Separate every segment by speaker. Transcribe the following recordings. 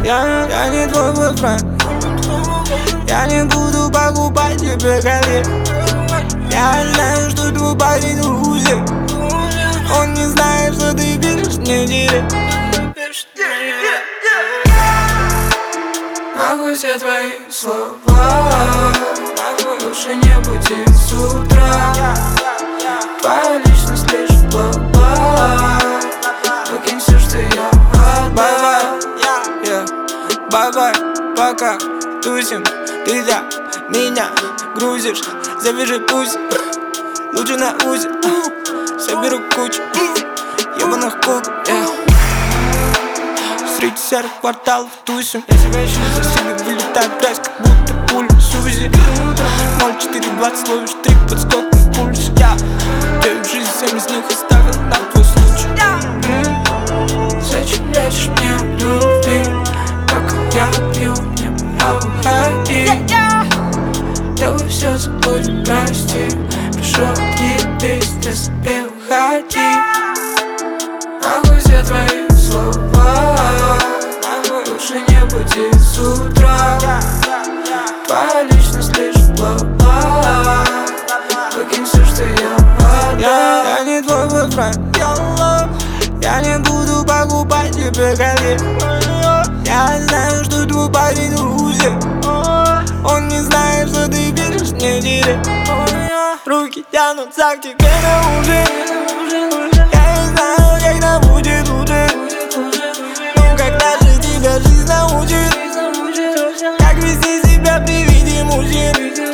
Speaker 1: Я не твой бойфренд. Я не буду покупать тебе колье. Я знаю, что твой парень лузер. Он не знает, что ты пишешь мне директ. Нахуй все твои слова, нахуй лучше не будь с утра. Твоя личность лишь бла-бла. Выкинь все, что я отдал. Бай-бай, пока тусим. Ты за меня грузишь. Завяжи пусть, лучше на узе. Соберу кучу ебаных кук. Среди серых кварталов тусим. Я тебя ищу, за себе вылетает грязь, как будто пуля Сузи. 0,420 ловишь 3 подскок на пульс. Я даю жизнь, 7 из них оставил на твой случай. Зачем лечишь мне любви, пока я пью, не уходи. Давай все забудем, прости. Прошу, отъебись, ты себе уходи. Нахуй все твои слова, нахуй лучше не будь с утра. Твоя личность лишь бла-бла. Выкинь все, что я отдал. Я не твой бойфренд. Я не буду покупать тебе колье. Я знаю, что твой парень лузер. Он не знает, что ты пишешь мне директ. Руки тянутся к тебе на ужин. Я не знаю, когда будет лучше. Ну когда же тебя жизнь научит, как вести себя при виде мужчин.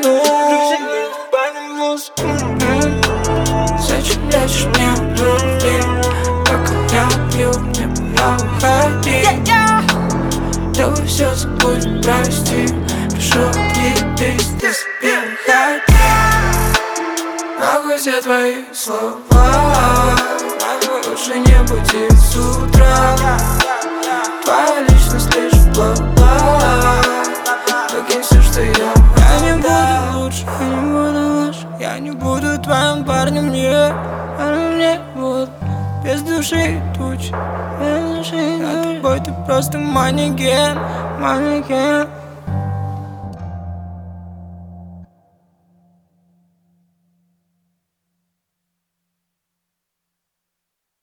Speaker 1: Зачем лечишь мне любви, пока я пью, не уходи. Давай все забудем, прости. Прошу, отъебись, ты себе уходи. Нахуй все твои слова, нахуй лучше не будь с утра. Твоя личность лишь бла-бла. Выкинь все, что я отдал. Я не буду лучше, я не буду лучше. Я не буду твоим парнем, не буду. Без души тучи, без души. За тобой ты просто манекен, манекен.